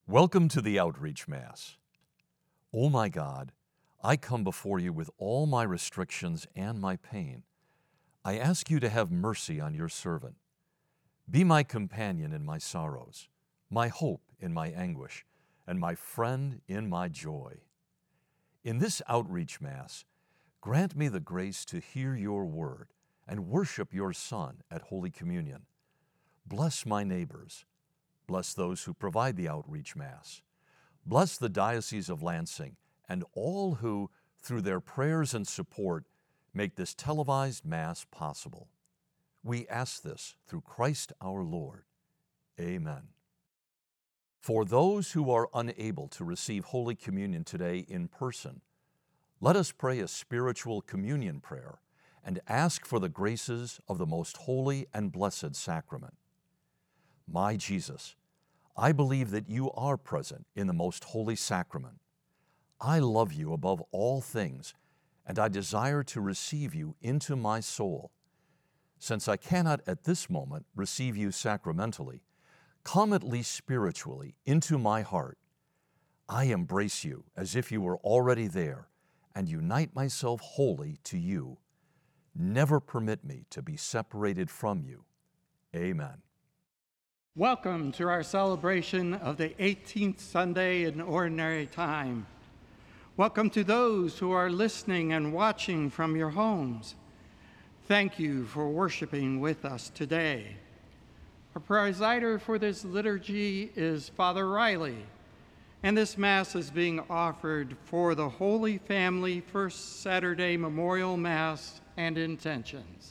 Welcome to the Outreach Mass. O my God, I come before you with all my restrictions and my pain. I ask you to have mercy on your servant. Be my companion in my sorrows, my hope in my anguish, and my friend in my joy. In this Outreach Mass, grant me the grace to hear your word and worship your Son at Holy Communion. Bless my neighbors. Bless those who provide the Outreach Mass. Bless the Diocese of Lansing and all who, through their prayers and support, make this televised Mass possible. We ask this through Christ our Lord. Amen. For those who are unable to receive Holy Communion today in person, let us pray a spiritual communion prayer and ask for the graces of the most holy and blessed sacrament. My Jesus, I believe that you are present in the most holy sacrament. I love you above all things, and I desire to receive you into my soul. Since I cannot at this moment receive you sacramentally, come at least spiritually into my heart. I embrace you as if you were already there and unite myself wholly to you. Never permit me to be separated from you. Amen. Welcome to our celebration of the 18th Sunday in Ordinary Time. Welcome to those who are listening and watching from your homes. Thank you for worshiping with us today. Our presider for this liturgy is Father Riley, and this Mass is being offered for the Holy Family First Saturday Memorial Mass and intentions.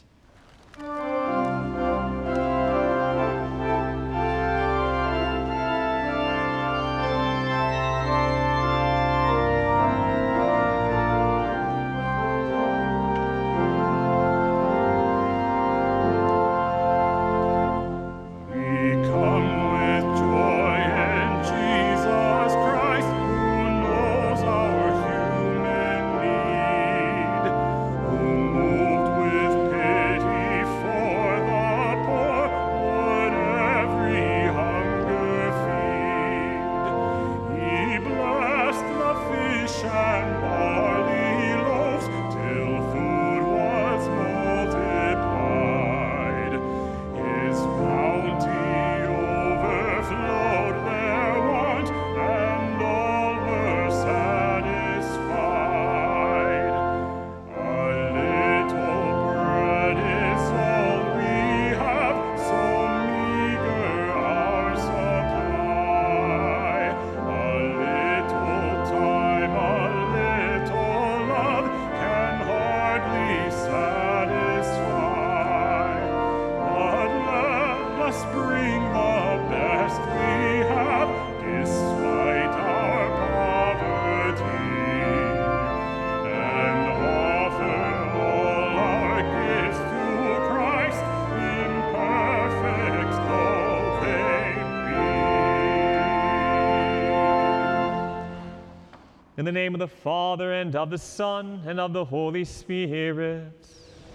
In the name of the Father, and of the Son, and of the Holy Spirit.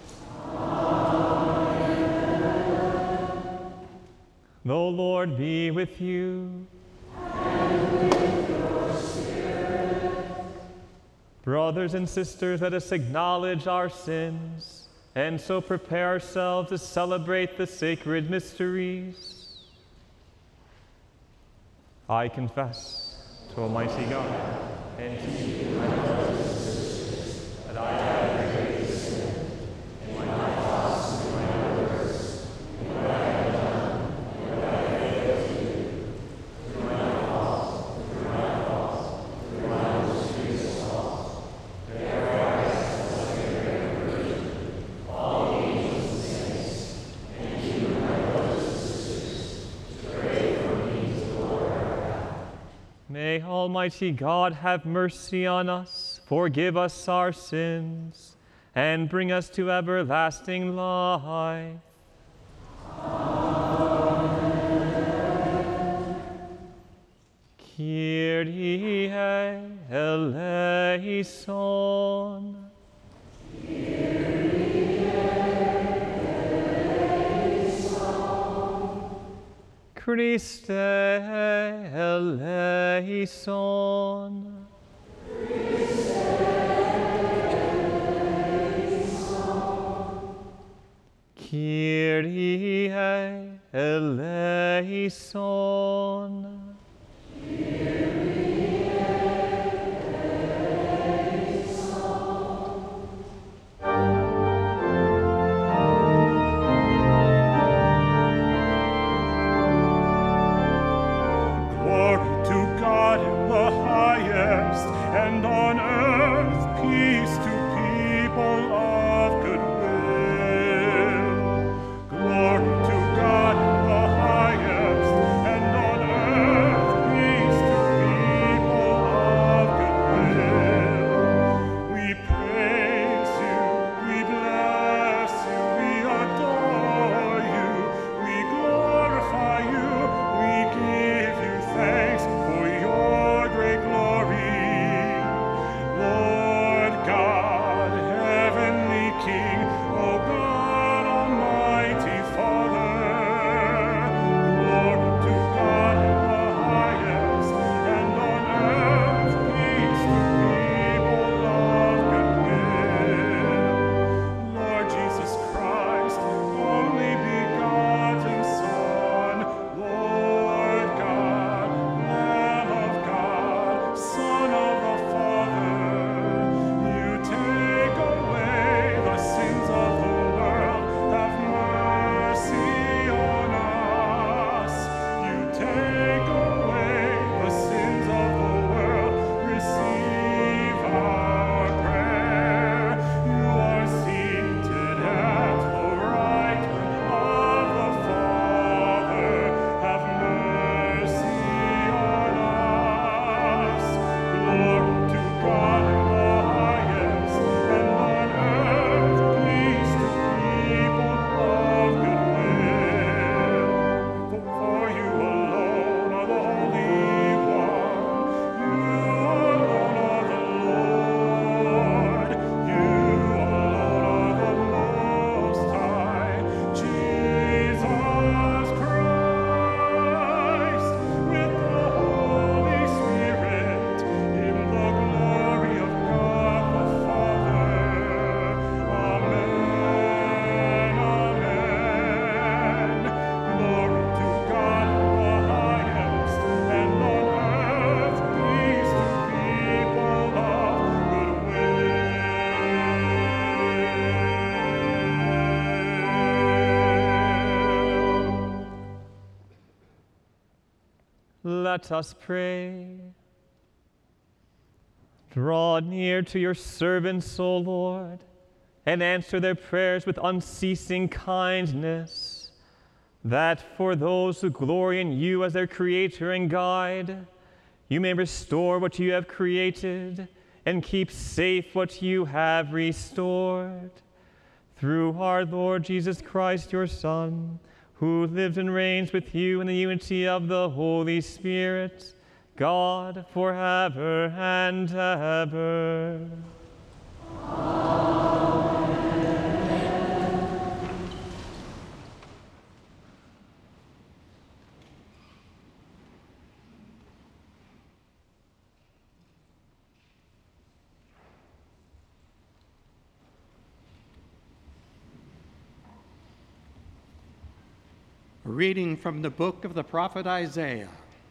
Amen. The Lord be with you. And with your spirit. Brothers and sisters, let us acknowledge our sins, and so prepare ourselves to celebrate the sacred mysteries. I confess to Almighty God and to you, my brothers and sisters, that I have greatly sinned in my thoughts and my words, in what I have done, and what I have failed to do, through my fault, through my most grievous fault. Therefore I ask the Blessed Virgin, all the angels and saints, and you, my brothers and sisters, to pray for me to the Lord our God. May Almighty God have mercy on us, forgive us our sins, and bring us to everlasting life. Amen. Kyrie eleison. Kyrie eleison. Christe eleison. Kyrie eleison. Glory to God in the highest, and on earth peace to people of good will. Glory to God in the highest, and on earth peace to people of good will. We praise you, we bless you, we adore you, we glorify you, we give you thanks for your great glory. Lord God, heavenly King, O God, almighty Father, glory to God in the highest, and on earth peace to people of good will. Lord Jesus Christ, only begotten Son, Lord God, Lamb of God, Son of the Father, you take away the sins of the world, have mercy on us. You take away the sins of the world, receive our prayer. You are seated at the right hand of the Father, have mercy on us. Glory to God in the highest, and on earth peace to people of good will. For you alone are the Holy One, you alone are the Lord, you alone are the Most High, Jesus Christ, with the Holy Spirit, in the glory of God the Father. Amen, amen. Glory to God in the highest, and on earth peace to people of good will. Let us pray. Draw near to your servants, O Lord, and answer their prayers with unceasing kindness, that for those who glory in you as their creator and guide, you may restore what you have created and keep safe what you have restored. Through our Lord Jesus Christ, your Son, who lives and reigns with you in the unity of the Holy Spirit, God, forever and ever. A reading from the book of the prophet Isaiah.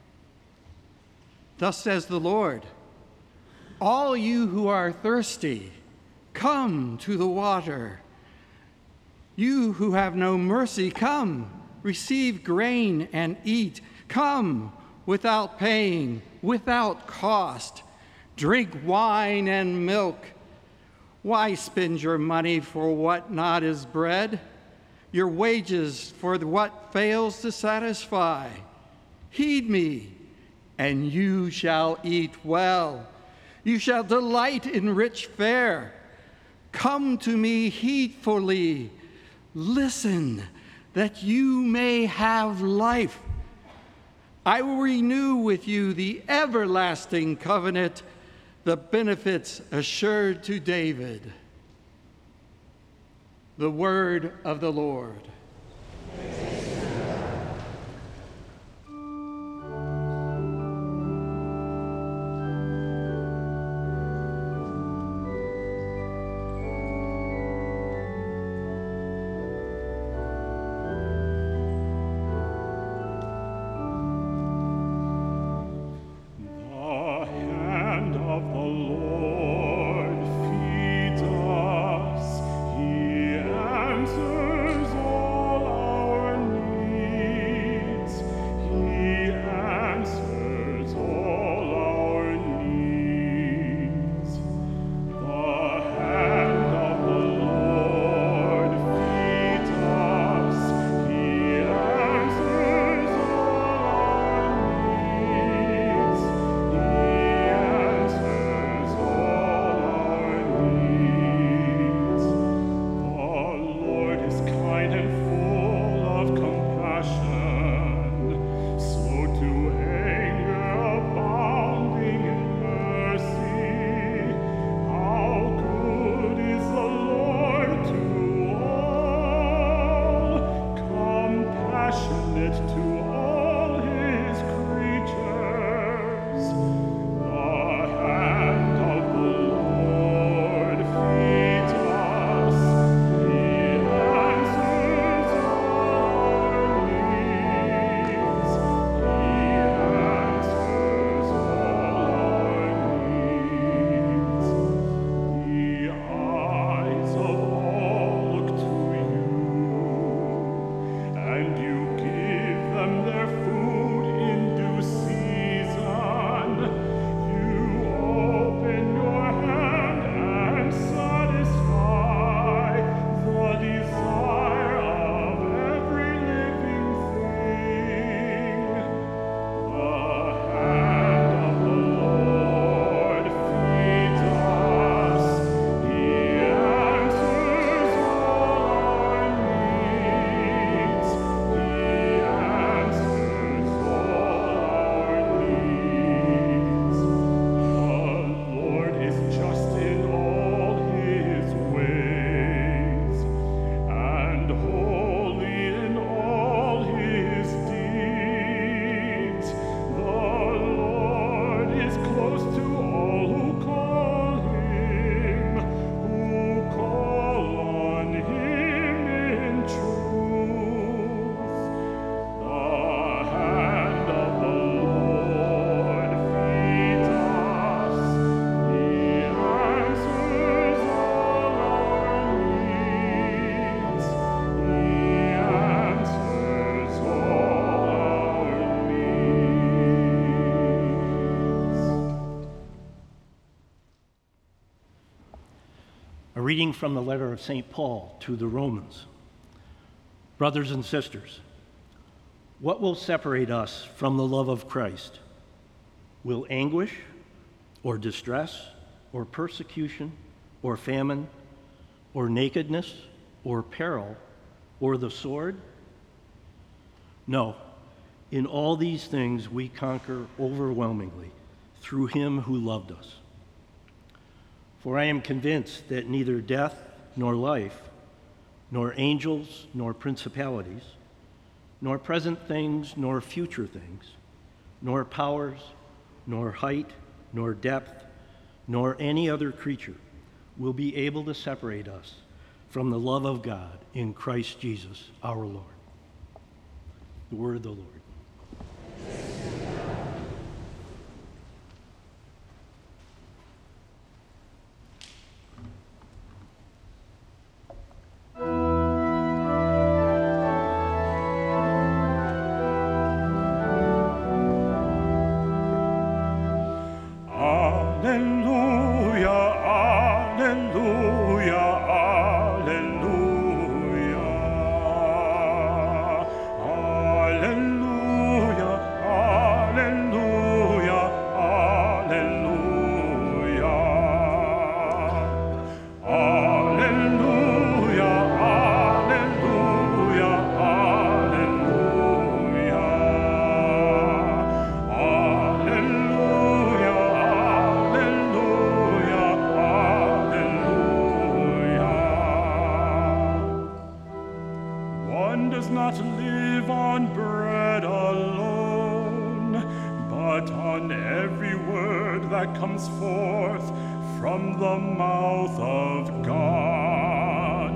Thus says the Lord, all you who are thirsty, come to the water. You who have no mercy, come, receive grain and eat. Come without paying, without cost. Drink wine and milk. Why spend your money for what not is bread? Your wages for what fails to satisfy? Heed me, and you shall eat well. You shall delight in rich fare. Come to me heedfully. Listen, that you may have life. I will renew with you the everlasting covenant, the benefits assured to David. The word of the Lord. A reading from the letter of St. Paul to the Romans. Brothers and sisters, what will separate us from the love of Christ? Will anguish, or distress, or persecution, or famine, or nakedness, or peril, or the sword? No, in all these things we conquer overwhelmingly through him who loved us. For I am convinced that neither death nor life, nor angels nor principalities, nor present things nor future things, nor powers, nor height, nor depth, nor any other creature will be able to separate us from the love of God in Christ Jesus our Lord. The word of the Lord. Comes forth from the mouth of God.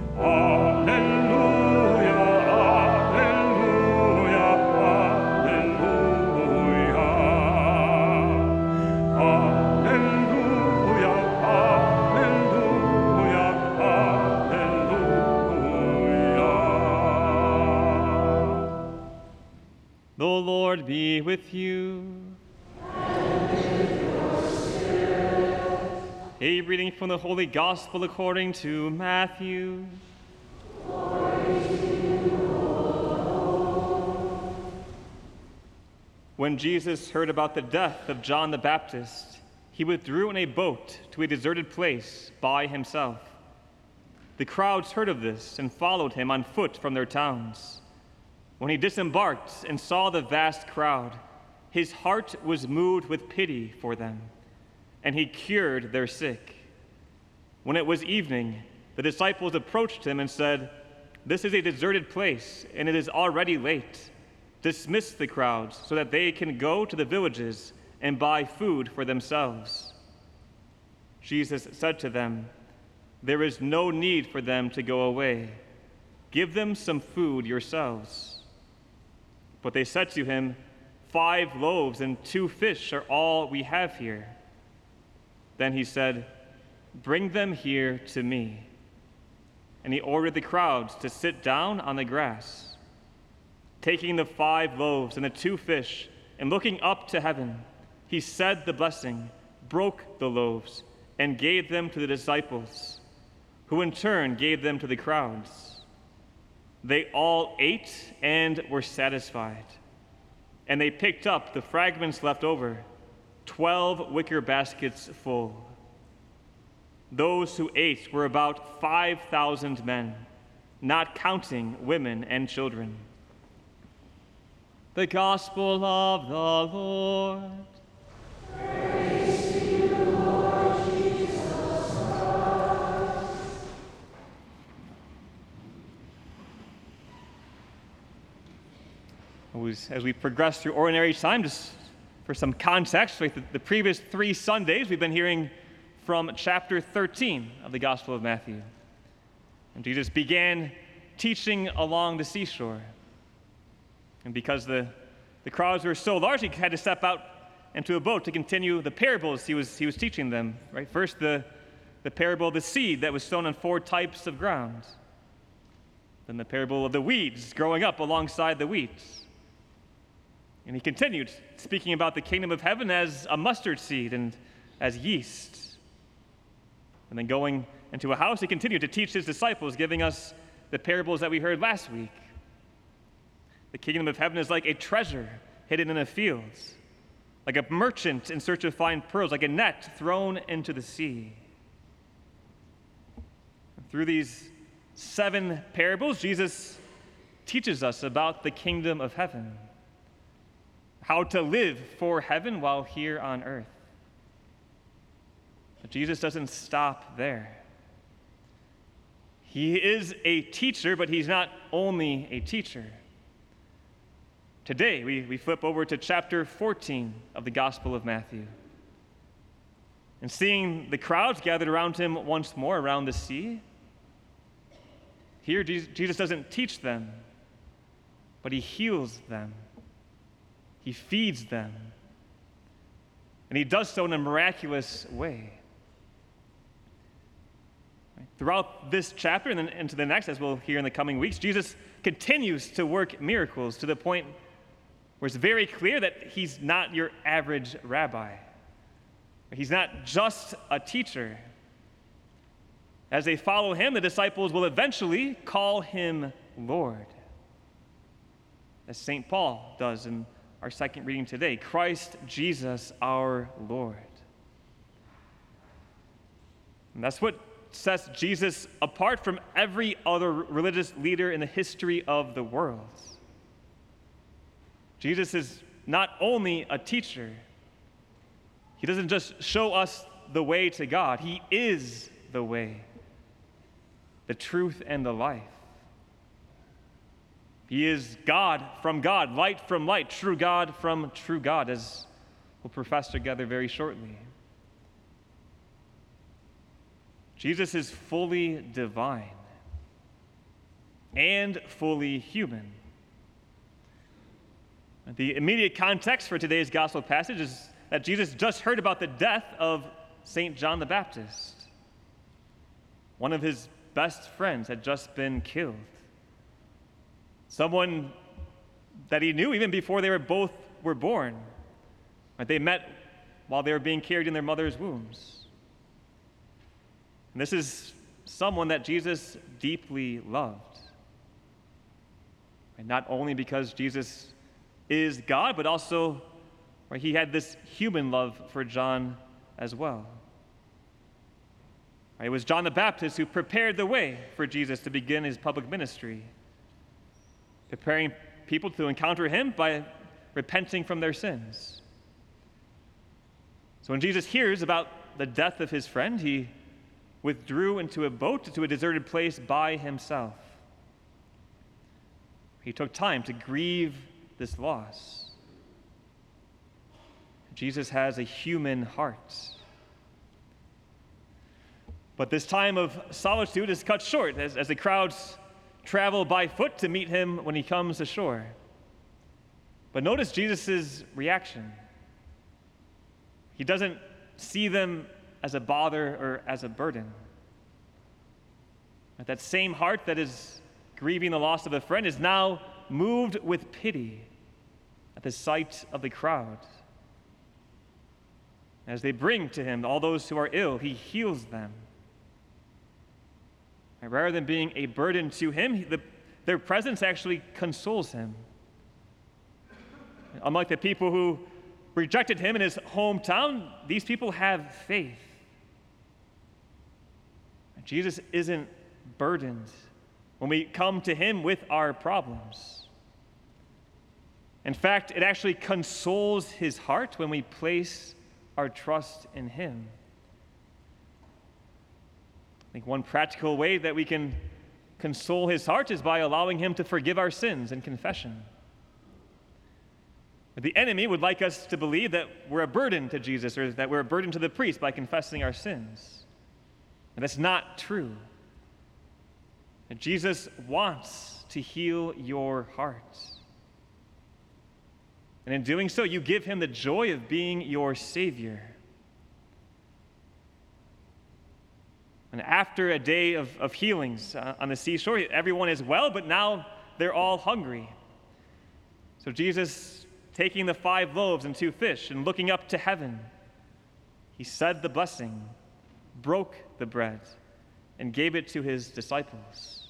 Alleluia, alleluia, alleluia. Alleluia, alleluia, alleluia. The Lord be with you. A reading from the Holy Gospel according to Matthew. When Jesus heard about the death of John the Baptist, he withdrew in a boat to a deserted place by himself. The crowds heard of this and followed him on foot from their towns. When he disembarked and saw the vast crowd, his heart was moved with pity for them, and he cured their sick. When it was evening, the disciples approached him and said, "This is a deserted place, and it is already late. Dismiss the crowds so that they can go to the villages and buy food for themselves." Jesus said to them, "There is no need for them to go away. Give them some food yourselves." But they said to him, 5 loaves and 2 fish are all we have here." Then he said, "Bring them here to me." And he ordered the crowds to sit down on the grass. Taking the 5 loaves and the 2 fish, and looking up to heaven, he said the blessing, broke the loaves, and gave them to the disciples, who in turn gave them to the crowds. They all ate and were satisfied. And they picked up the fragments left over, 12 wicker baskets full. Those who ate were about 5,000 men, not counting women and children. The Gospel of the Lord. Praise to you, Lord Jesus Christ. As we progress through ordinary time, just for some context, the previous 3 Sundays we've been hearing from chapter 13 of the Gospel of Matthew. And Jesus began teaching along the seashore. And because the crowds were so large, he had to step out into a boat to continue the parables he was teaching them. Right? First, the parable of the seed that was sown on 4 types of ground. Then the parable of the weeds growing up alongside the wheat. And he continued speaking about the kingdom of heaven as a mustard seed and as yeast. And then going into a house, he continued to teach his disciples, giving us the parables that we heard last week. The kingdom of heaven is like a treasure hidden in the fields, like a merchant in search of fine pearls, like a net thrown into the sea. Through these 7 parables, Jesus teaches us about the kingdom of heaven, how to live for heaven while here on earth. But Jesus doesn't stop there. He is a teacher, but he's not only a teacher. Today, we flip over to chapter 14 of the Gospel of Matthew. And seeing the crowds gathered around him once more around the sea, here Jesus doesn't teach them, but he heals them. He feeds them. And he does so in a miraculous way. Throughout this chapter and then into the next, as we'll hear in the coming weeks, Jesus continues to work miracles to the point where it's very clear that he's not your average rabbi. He's not just a teacher. As they follow him, the disciples will eventually call him Lord, as St. Paul does in our second reading today, Christ Jesus our Lord. And that's what sets Jesus apart from every other religious leader in the history of the world. Jesus is not only a teacher, he doesn't just show us the way to God, he is the way, the truth, and the life. He is God from God, light from light, true God from true God, as we'll profess together very shortly. Jesus is fully divine and fully human. The immediate context for today's gospel passage is that Jesus just heard about the death of St. John the Baptist. One of his best friends had just been killed. Someone that he knew even before they both were born. They met while they were being carried in their mother's wombs. And this is someone that Jesus deeply loved. And not only because Jesus is God, but also he had this human love for John as well. It was John the Baptist who prepared the way for Jesus to begin his public ministry, preparing people to encounter him by repenting from their sins. So when Jesus hears about the death of his friend, he withdrew into a boat to a deserted place by himself. He took time to grieve this loss. Jesus has a human heart. But this time of solitude is cut short as the crowds travel by foot to meet him when he comes ashore. But notice Jesus' reaction. He doesn't see them as a bother or as a burden. That same heart that is grieving the loss of a friend is now moved with pity at the sight of the crowd. As they bring to him all those who are ill, he heals them. And rather than being a burden to him, their presence actually consoles him. Unlike the people who rejected him in his hometown, these people have faith. Jesus isn't burdened when we come to him with our problems. In fact, it actually consoles his heart when we place our trust in him. I think one practical way that we can console his heart is by allowing him to forgive our sins in confession. The enemy would like us to believe that we're a burden to Jesus or that we're a burden to the priest by confessing our sins. And that's not true. And Jesus wants to heal your heart. And in doing so, you give him the joy of being your Savior. And after a day of healings on the seashore, everyone is well, but now they're all hungry. So Jesus, taking the 5 loaves and 2 fish and looking up to heaven, he said the blessing, broke the bread, and gave it to his disciples.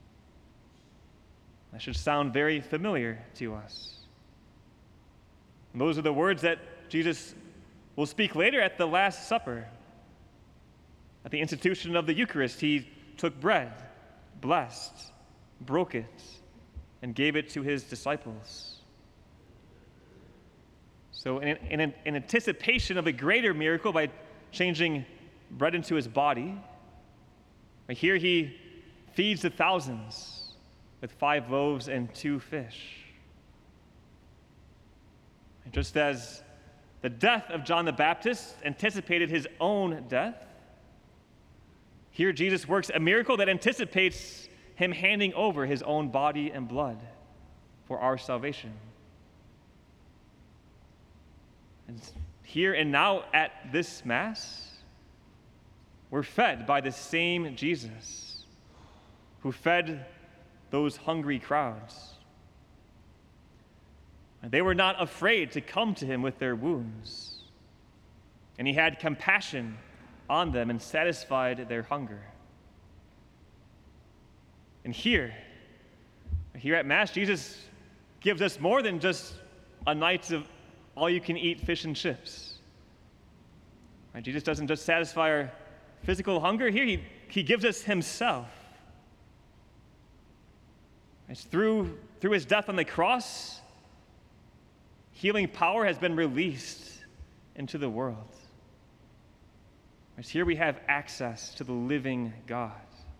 That should sound very familiar to us. And those are the words that Jesus will speak later at the Last Supper. At the institution of the Eucharist, he took bread, blessed, broke it, and gave it to his disciples. So in anticipation of a greater miracle by changing bread into his body, here he feeds the thousands with 5 loaves and 2 fish. And just as the death of John the Baptist anticipated his own death, here Jesus works a miracle that anticipates him handing over his own body and blood for our salvation. And here and now at this Mass, we're fed by the same Jesus who fed those hungry crowds. And they were not afraid to come to him with their wounds, and he had compassion on them and satisfied their hunger. And here at Mass, Jesus gives us more than just a night of all-you-can-eat fish and chips. Right? Jesus doesn't just satisfy our physical hunger. Here, he gives us himself. It's through his death on the cross, healing power has been released into the world. Right? Here we have access to the living God.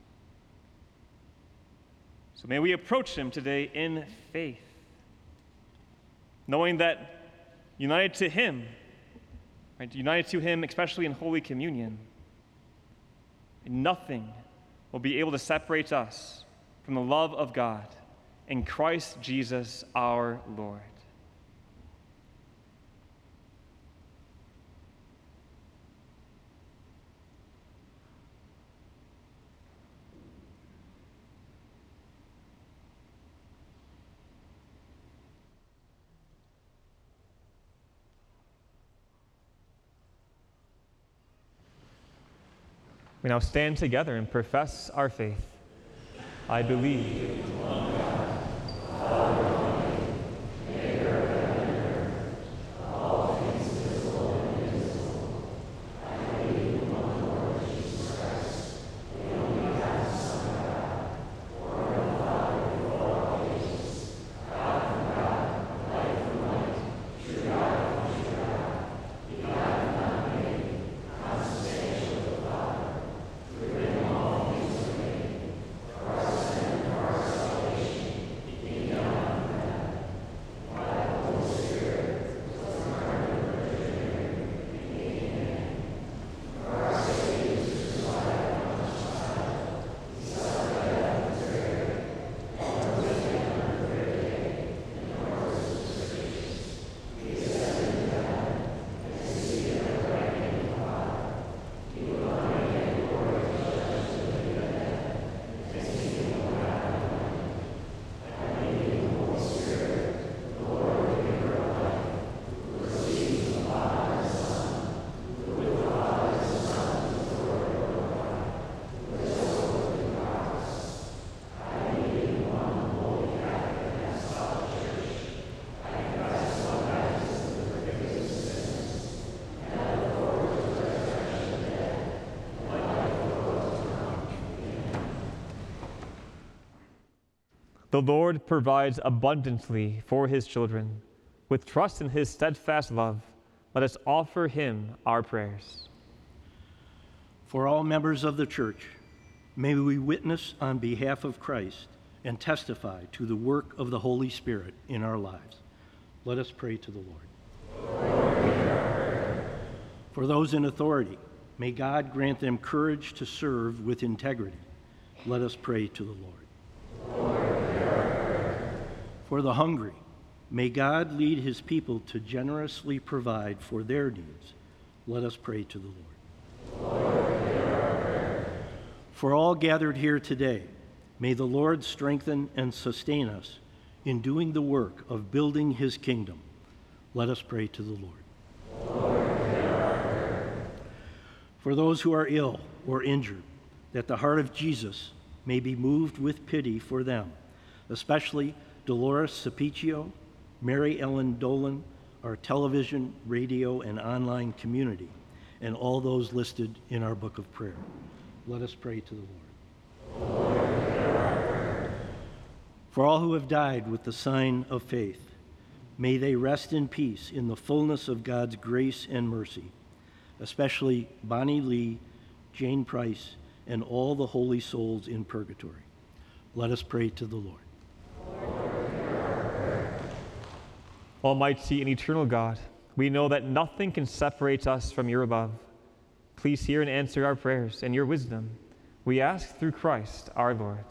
So may we approach him today in faith, knowing that united to him, right, united to him especially in Holy Communion, nothing will be able to separate us from the love of God in Christ Jesus our Lord. We now stand together and profess our faith. I believe in one God, Father Almighty, maker of heaven and earth, all things visible and invisible. I believe in one Lord Jesus Christ, the only begotten Son of God, born of the Father before all ages, God from God, light from light, true God from true God, begotten, not made, consubstantial with the Father. The Lord provides abundantly for his children. With trust in his steadfast love, let us offer him our prayers. For all members of the Church, may we witness on behalf of Christ and testify to the work of the Holy Spirit in our lives. Let us pray to the Lord. For those in authority, may God grant them courage to serve with integrity. Let us pray to the Lord. For the hungry, may God lead his people to generously provide for their needs. Let us pray to the Lord. For all gathered here today, may the Lord strengthen and sustain us in doing the work of building his kingdom. Let us pray to the Lord. For those who are ill or injured, that the heart of Jesus may be moved with pity for them, especially Dolores Sapiccio, Mary Ellen Dolan, our television, radio, and online community, and all those listed in our book of prayer. Let us pray to the Lord. For all who have died with the sign of faith, may they rest in peace in the fullness of God's grace and mercy, especially Bonnie Lee, Jane Price, and all the holy souls in purgatory. Let us pray to the Lord. Almighty and eternal God, we know that nothing can separate us from your love. Please hear and answer our prayers and your wisdom. We ask through Christ our Lord.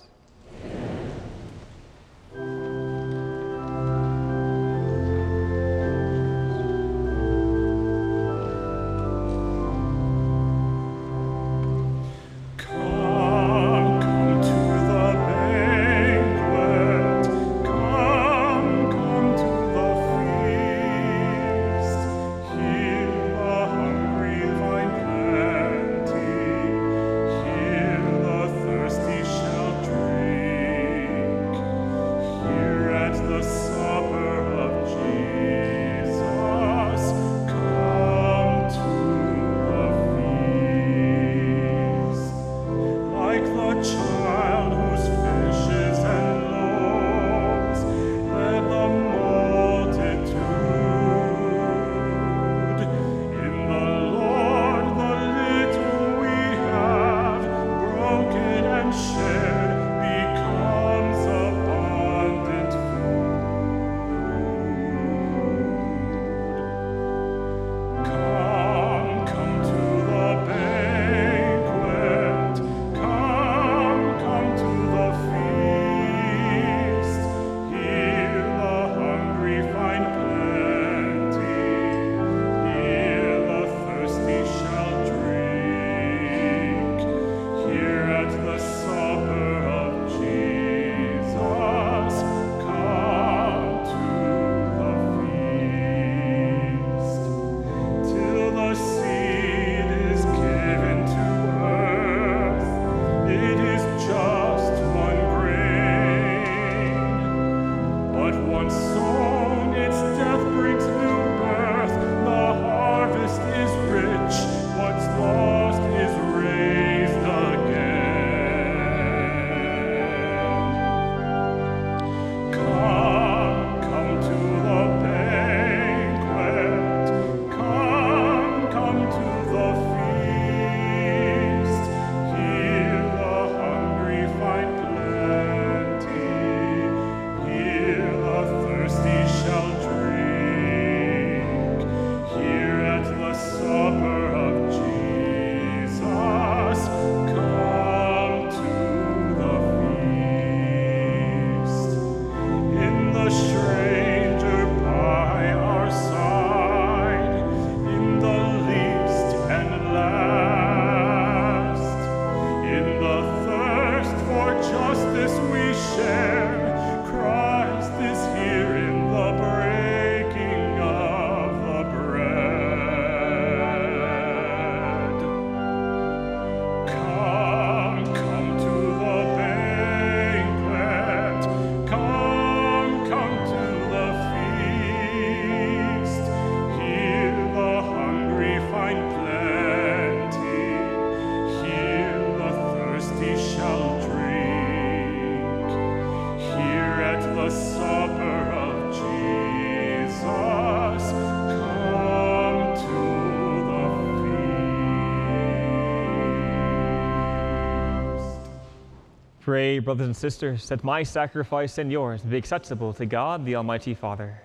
Pray, brothers and sisters, that my sacrifice and yours be acceptable to God, the Almighty Father.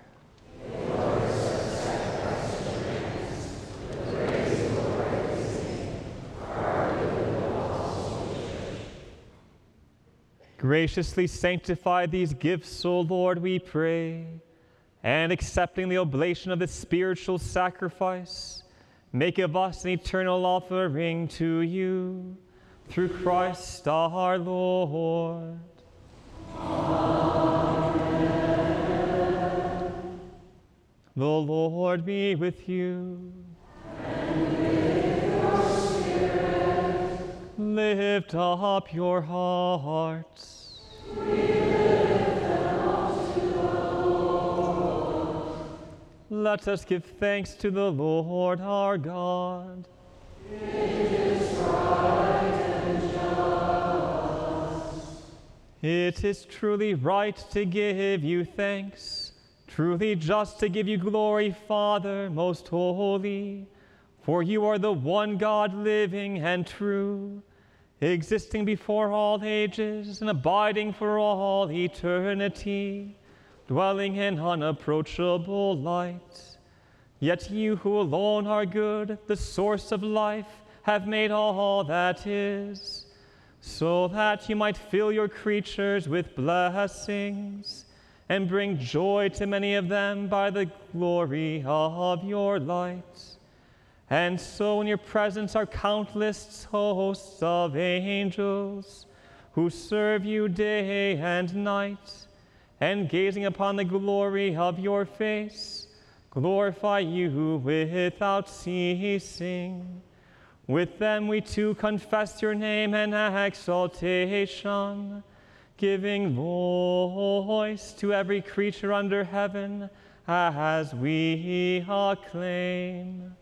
Graciously sanctify these gifts, O Lord, we pray, and accepting the oblation of the spiritual sacrifice, make of us an eternal offering to you, through Christ our Lord. Amen. The Lord be with you. And with your spirit. lift up your hearts. Let us give thanks to the Lord our God. It is truly right to give you thanks, truly just to give you glory, Father, most holy. For you are the one God, living and true, existing before all ages and abiding for all eternity, dwelling in unapproachable light. Yet you who alone are good, the source of life, have made all that is, so that you might fill your creatures with blessings and bring joy to many of them by the glory of your light. And so in your presence are countless hosts of angels who serve you day and night, and gazing upon the glory of your face, glorify you without ceasing. With them we too confess your name and exaltation, giving voice to every creature under heaven as we acclaim.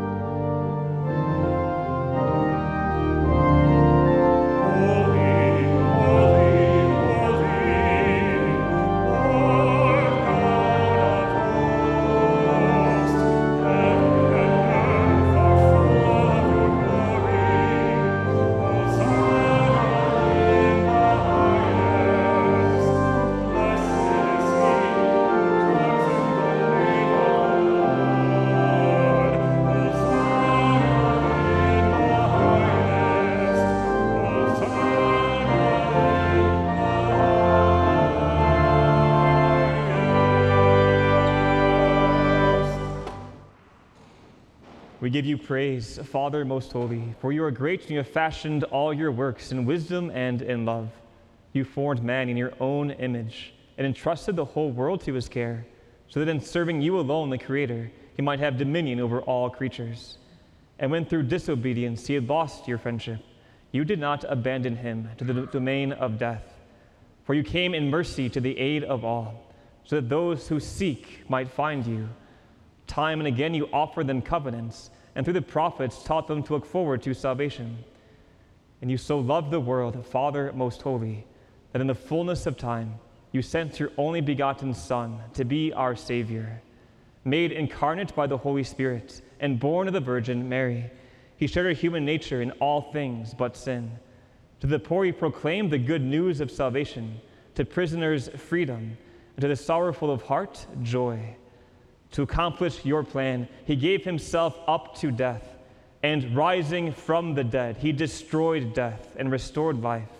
We give you praise, Father most holy, for you are great and you have fashioned all your works in wisdom and in love. You formed man in your own image and entrusted the whole world to his care, so that in serving you alone, the Creator, he might have dominion over all creatures. And when through disobedience he had lost your friendship, you did not abandon him to the domain of death. For you came in mercy to the aid of all, so that those who seek might find you. Time and again you offered them covenants, and through the prophets taught them to look forward to salvation. And you so loved the world, Father most holy, that in the fullness of time you sent your only begotten Son to be our Savior. Made incarnate by the Holy Spirit and born of the Virgin Mary, he shared our human nature in all things but sin. To the poor he proclaimed the good news of salvation, to prisoners freedom, and to the sorrowful of heart joy. To accomplish your plan, he gave himself up to death, and rising from the dead, he destroyed death and restored life,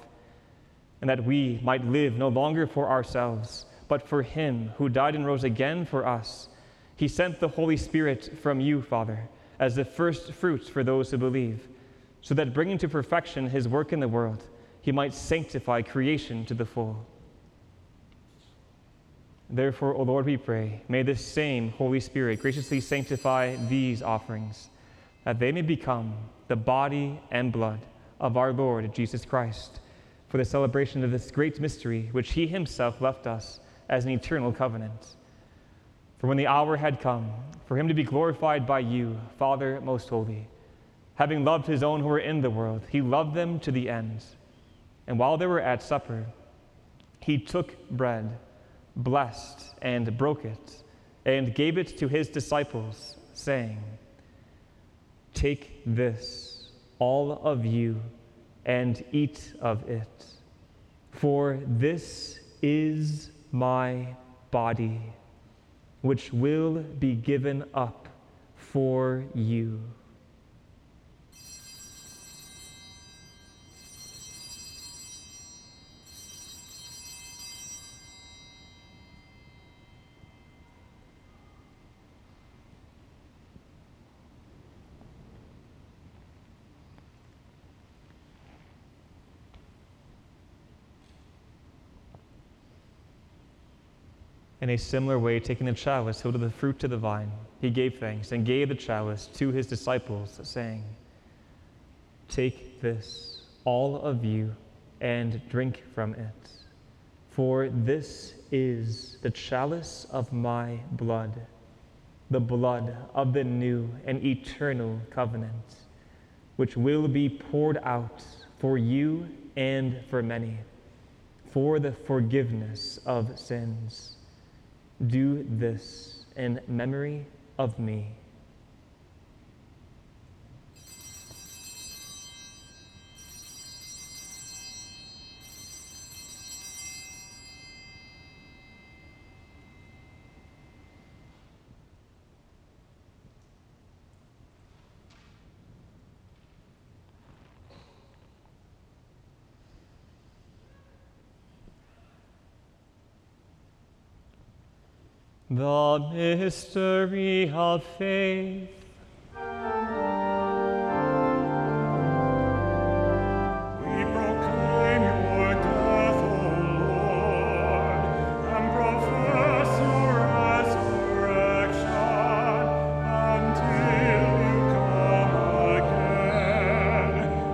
and that we might live no longer for ourselves, but for him who died and rose again for us. He sent the Holy Spirit from you, Father, as the first fruits for those who believe, so that bringing to perfection his work in the world, he might sanctify creation to the full. Therefore, O Lord, we pray, may this same Holy Spirit graciously sanctify these offerings, that they may become the body and blood of our Lord Jesus Christ, for the celebration of this great mystery which he himself left us as an eternal covenant. For when the hour had come for him to be glorified by you, Father most holy, having loved his own who were in the world, he loved them to the end. And while they were at supper, he took bread, blessed and broke it, and gave it to his disciples, saying, "Take this, all of you, and eat of it, for this is my body, which will be given up for you." In a similar way, taking the chalice filled with the fruit of the vine, he gave thanks and gave the chalice to his disciples, saying, "Take this, all of you, and drink from it. For this is the chalice of my blood, the blood of the new and eternal covenant, which will be poured out for you and for many, for the forgiveness of sins. Do this in memory of me. The mystery of faith. We proclaim your death, O Lord, and profess your resurrection until you come again,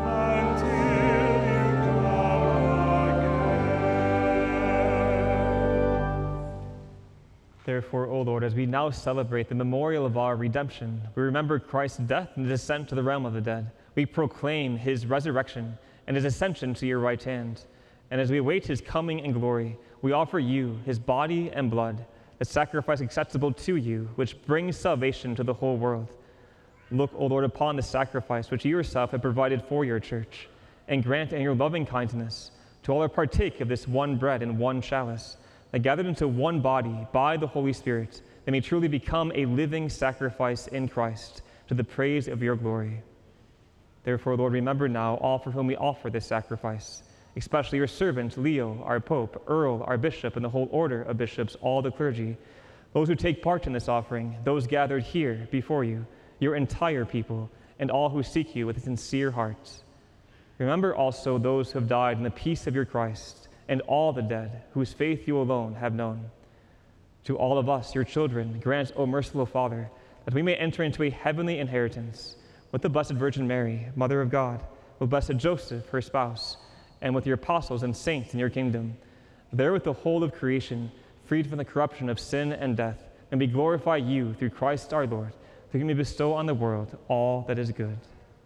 Therefore, O Lord, as we now celebrate the memorial of our redemption, we remember Christ's death and descent to the realm of the dead. We proclaim his resurrection and his ascension to your right hand. And as we await his coming in glory, we offer you his body and blood, a sacrifice acceptable to you, which brings salvation to the whole world. Look, O Lord, upon the sacrifice which you yourself have provided for your church, and grant in your loving kindness to all who partake of this one bread and one chalice, that gathered into one body by the Holy Spirit, they may truly become a living sacrifice in Christ to the praise of your glory. Therefore, Lord, remember now all for whom we offer this sacrifice, especially your servant Leo, our Pope, Earl, our Bishop, and the whole order of bishops, all the clergy, those who take part in this offering, those gathered here before you, your entire people, and all who seek you with sincere hearts. Remember also those who have died in the peace of your Christ, and all the dead, whose faith you alone have known. To all of us, your children, grant, O merciful Father, that we may enter into a heavenly inheritance with the Blessed Virgin Mary, Mother of God, with Blessed Joseph, her spouse, and with your apostles and saints in your kingdom. There with the whole of creation, freed from the corruption of sin and death, and we glorify you through Christ our Lord, who can bestow on the world all that is good.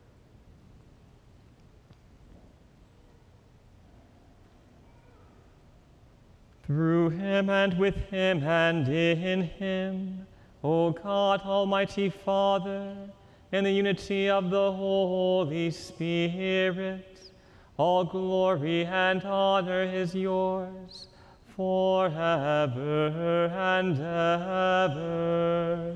Through him and with him and in him, O God, Almighty Father, in the unity of the Holy Spirit, all glory and honor is yours forever and ever.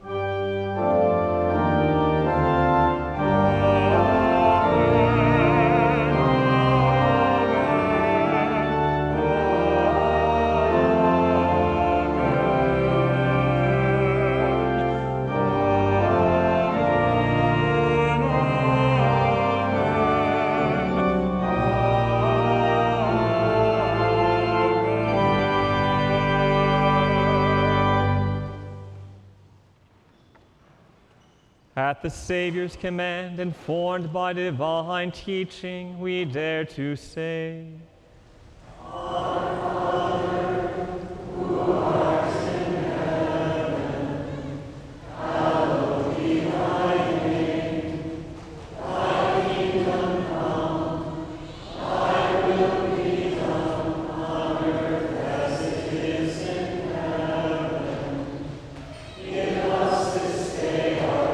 At the Savior's command, informed by divine teaching, we dare to say, Our Father, who art in heaven, hallowed be thy name. Thy kingdom come, thy will be done on earth as it is in heaven. Give us this day our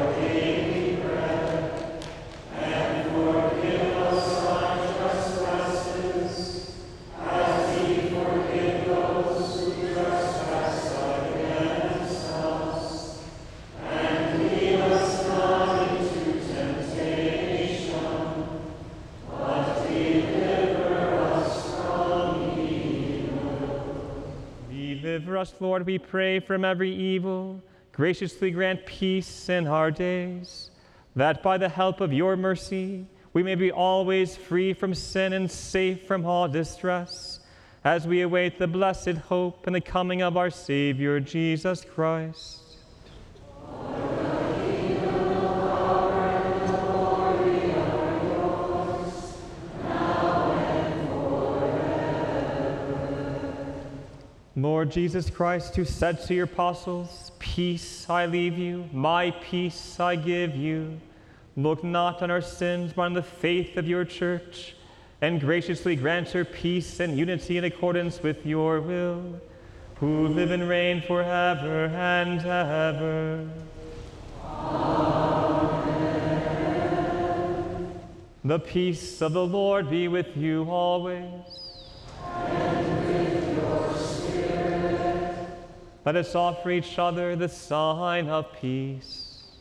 Deliver us, Lord, we pray, from every evil. Graciously grant peace in our days, that by the help of your mercy we may be always free from sin and safe from all distress, as we await the blessed hope and the coming of our Savior, Jesus Christ. Now Lord Jesus Christ, who said to your apostles, "Peace I leave you, my peace I give you," look not on our sins, but on the faith of your church, and graciously grant her peace and unity in accordance with your will, who live and reign forever and ever. Amen. The peace of the Lord be with you always. And with your spirit. Let us offer each other the sign of peace.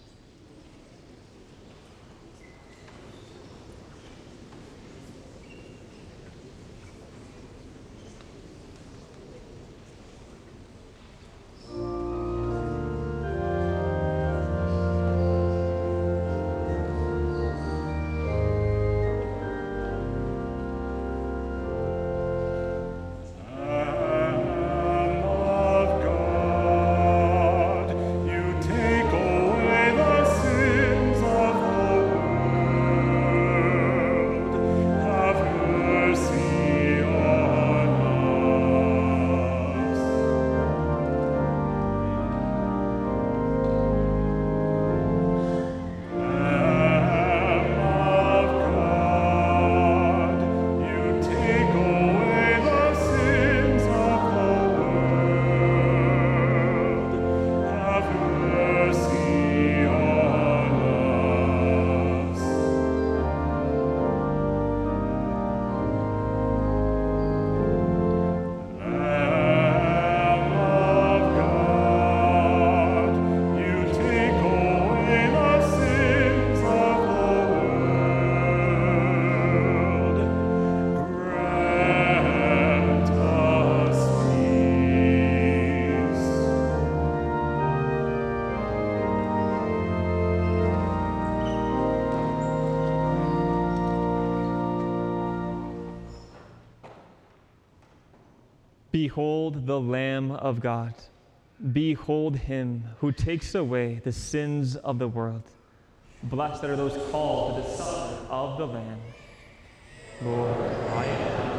Behold the Lamb of God. Behold him who takes away the sins of the world. Blessed are those called to the supper of the Lamb. Lord, I am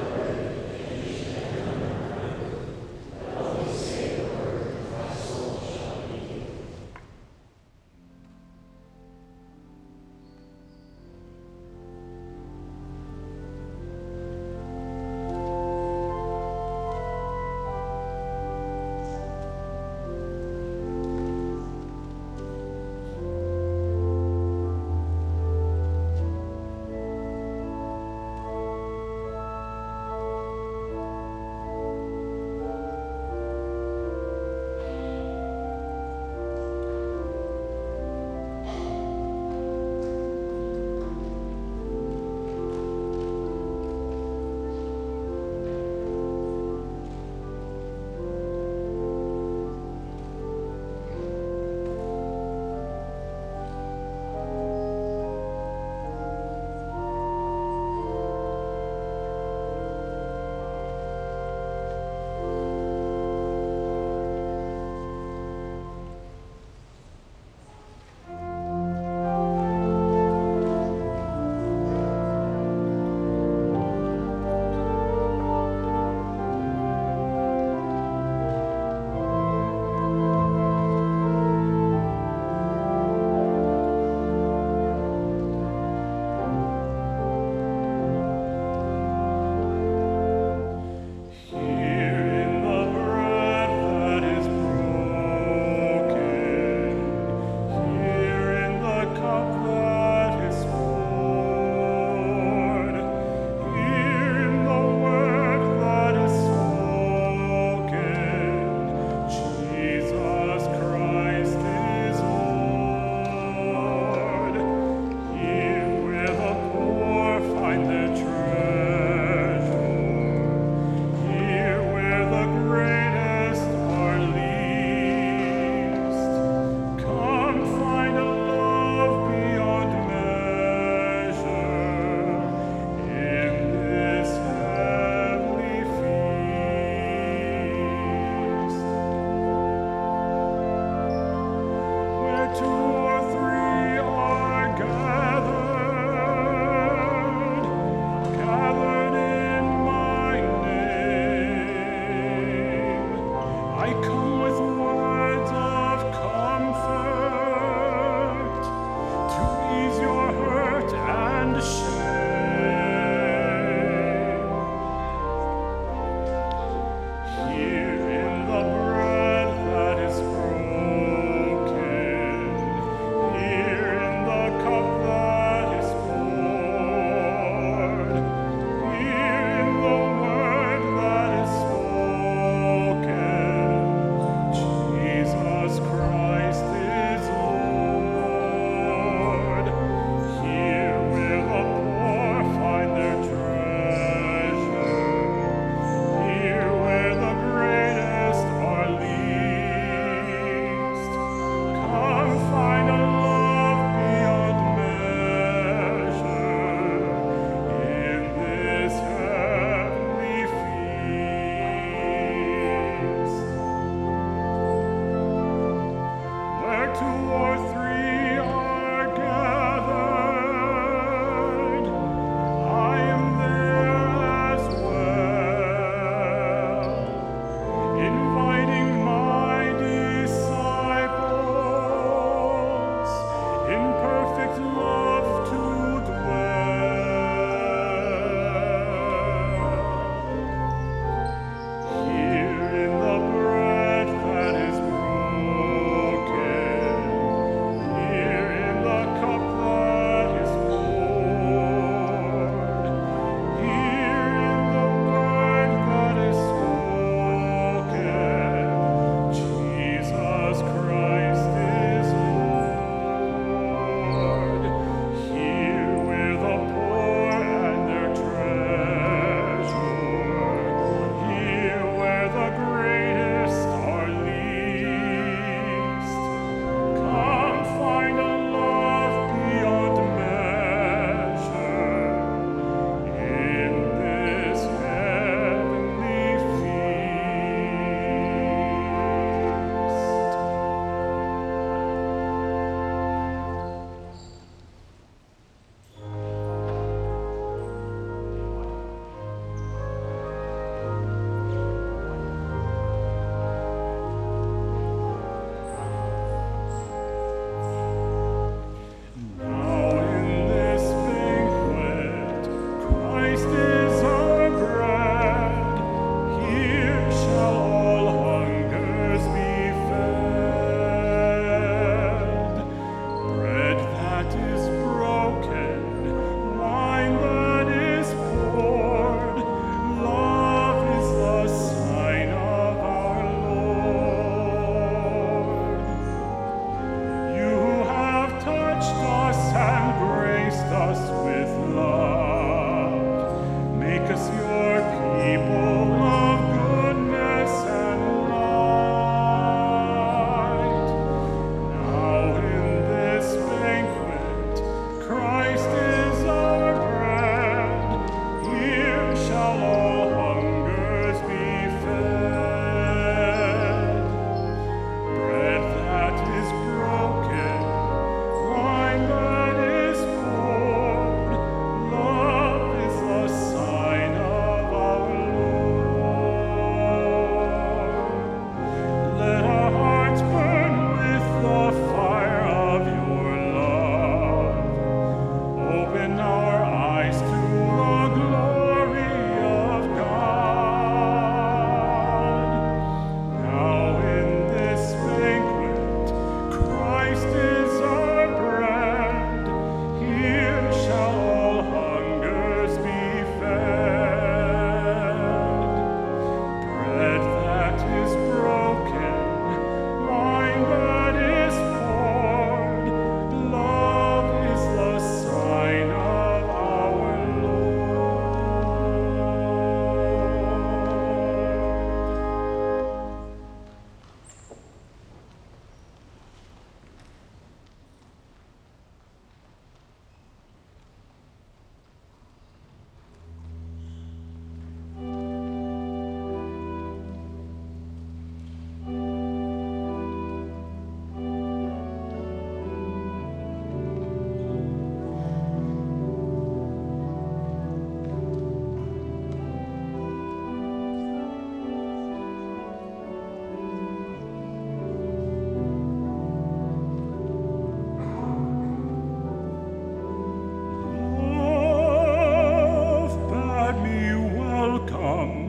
come.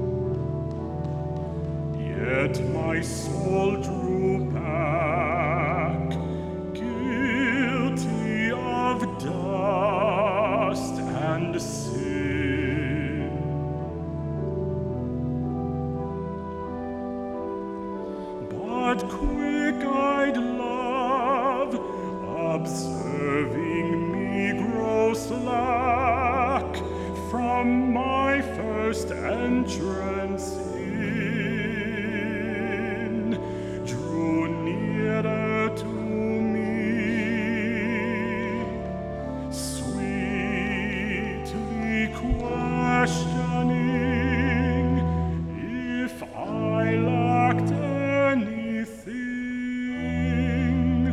Yet my soul drew back, guilty of dust and sin. But quick-eyed love, observing me grow slack from my first entrance in, drew nearer to me, sweetly questioning if I lacked anything.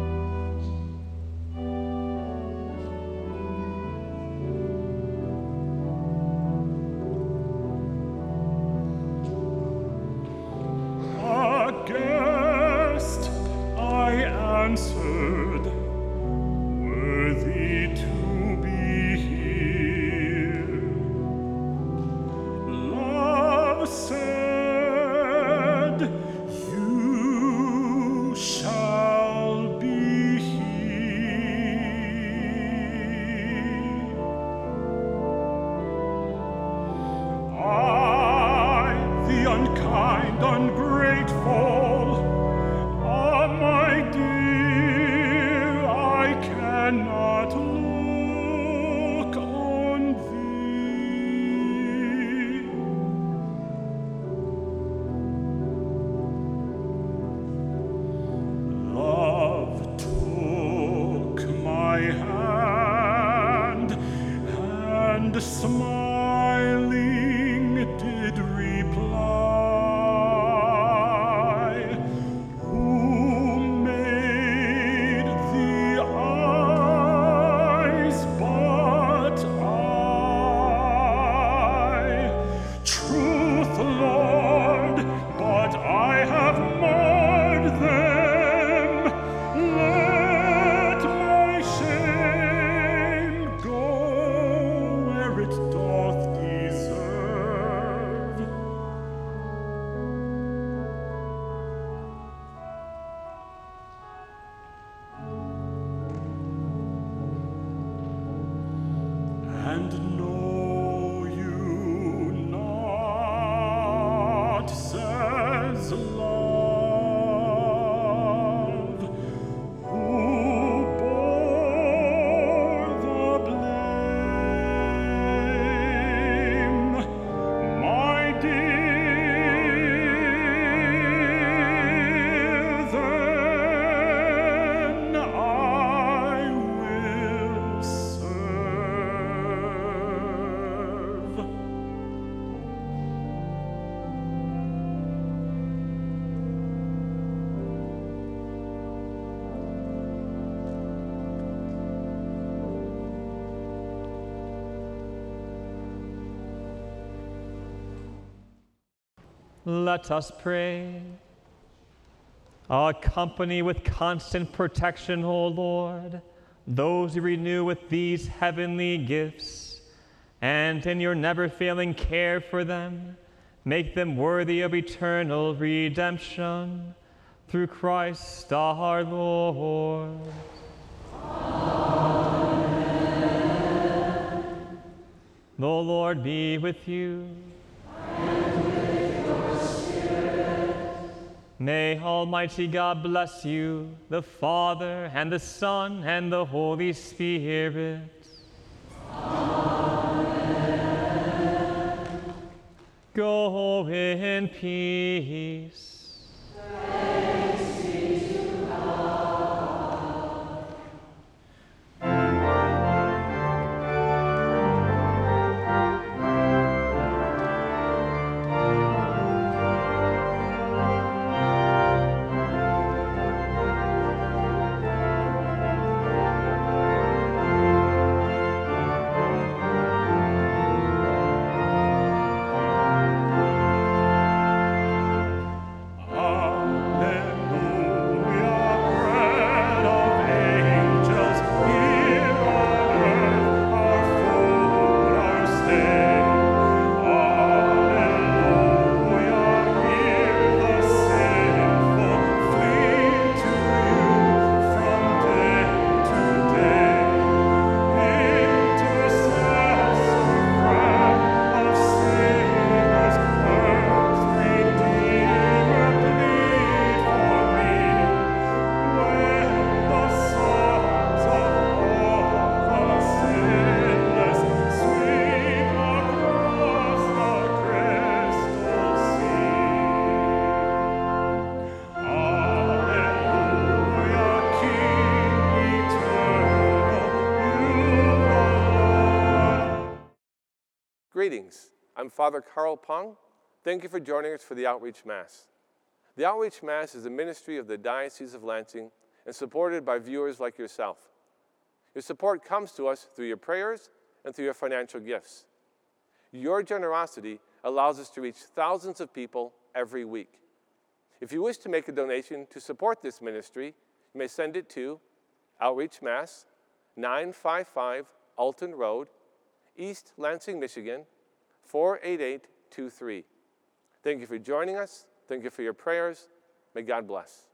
Aghast, I answered, worthy to be here. Love said, you shall be here. I, the unkind, ungrateful, ah, my dear, I cannot look on thee. Love took my hand and smiling did reply, who made the eyes but I? Truth, Lord, but I have marred them. Let my shame go where it doth deserve. And know you not, says love, who bore the blame, my dear, then I will serve. Let us pray. Accompany with constant protection, O Lord, those you renew with these heavenly gifts, and in your never-failing care for them, make them worthy of eternal redemption. Through Christ our Lord. Amen. The Lord be with you. May Almighty God bless you, the Father, and the Son, and the Holy Spirit. Amen. Go in peace. Alleluia. Greetings. I'm Father Carl Pong. Thank you for joining us for the Outreach Mass. The Outreach Mass is a ministry of the Diocese of Lansing and supported by viewers like yourself. Your support comes to us through your prayers and through your financial gifts. Your generosity allows us to reach thousands of people every week. If you wish to make a donation to support this ministry, you may send it to Outreach Mass, 955 Alton Road, East Lansing, Michigan, 48823. Thank you for joining us. Thank you for your prayers. May God bless.